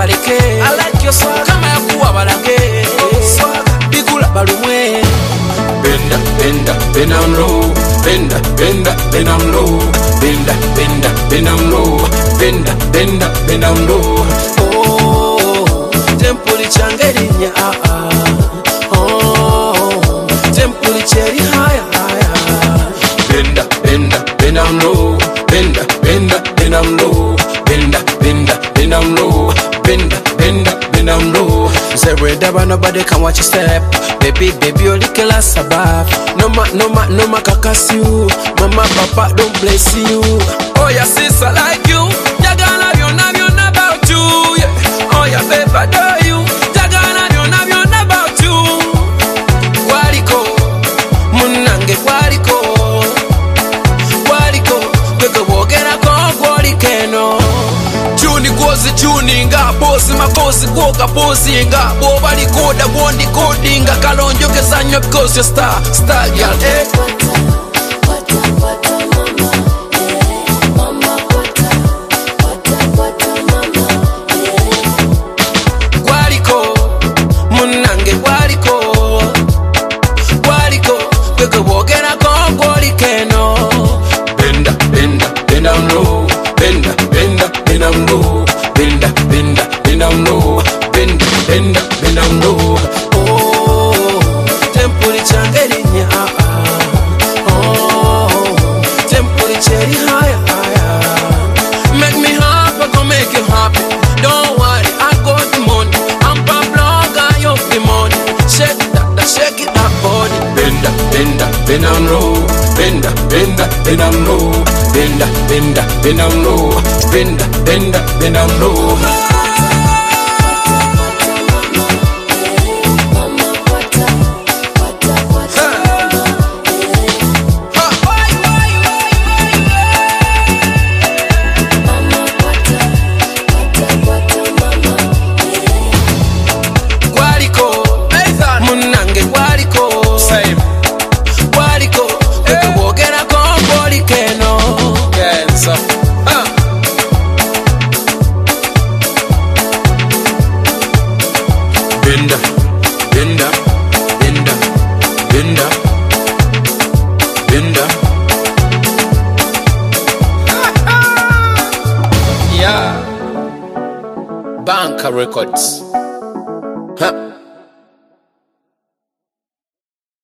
baleke. I like your swag. Kama ya kuwa balage. Swag. Bigula balumwe. Benda, benda, bend down low. Benda, benda, bend down low. Benda, benda, bend down low. Benda, benda, bend down low. Oh, tempuli changelinya oh, tempuli cheri haya haya. Benda, benda, bend down low. Benda, benda, bend down low. Benda, benda, bend down low. Benda, benda, bend down low. Say wherever nobody can watch you step. Baby, baby, you lick last above. No ma kakas you. Mama, papa, don't bless you. Oh, your sister like you. Jagana, you know about you. Yeah. Oh, your baby, adore you. Jagana, you know about you. Wariko, munange wariko. Wariko, bego wogera ko warikeno. Juni gozi tuninga, bosi mabosi goga bosinga. Bobali koda bondi kodinga, kalonjo kesanyo because you're star girl. Wariko, munange wariko. Wariko, bego wogera ko warikeno. Benda, benda, bend down low. Benda, benda, bend down low. Benda, benda, bend down low. Benda, benda, bend down low. Oh, tempuli changelinya oh, tempuli cheri haya haya. Make me happy, go make you happy. Don't worry, I got the money. I'm Pablo, got you the money. Shake it that body. Benda, benda, bend down low. Benda, benda, bend down low. Benda, benda, bend down low. Benda, benda, bend down low. Benda, benda, benda, benda, benda. Yeah, Banker Records.